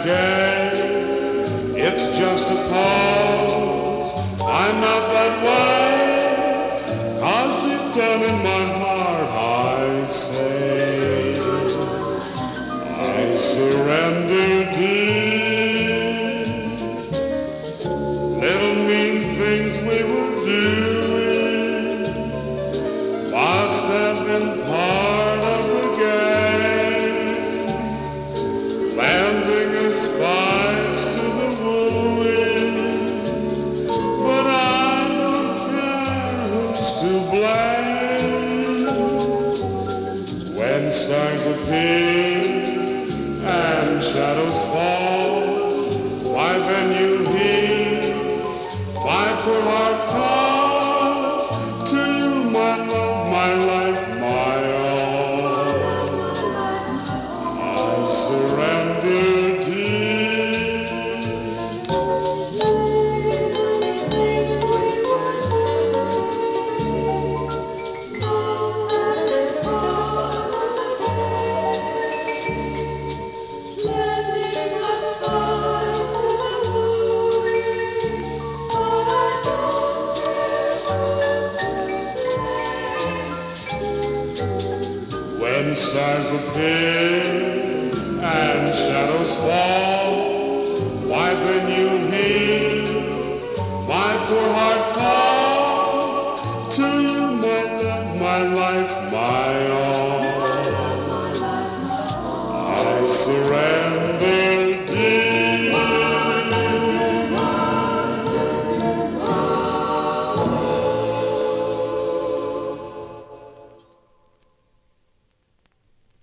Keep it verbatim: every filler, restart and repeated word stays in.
gay. It's just a pose. I'm not that way. 'Cause deep down in my heart I say I surrender deep. Little mean things we were doing must have been part of the game, lending a spice to the wooing. But I don't care who's to blame. When stars appear and shadows fall, why then you hear my poor heart call to you, my love, my life, my all. I surrender deep. When stars appear and shadows fall, why then you hear my poor heart call to you, my love, my life, my all. I surrender.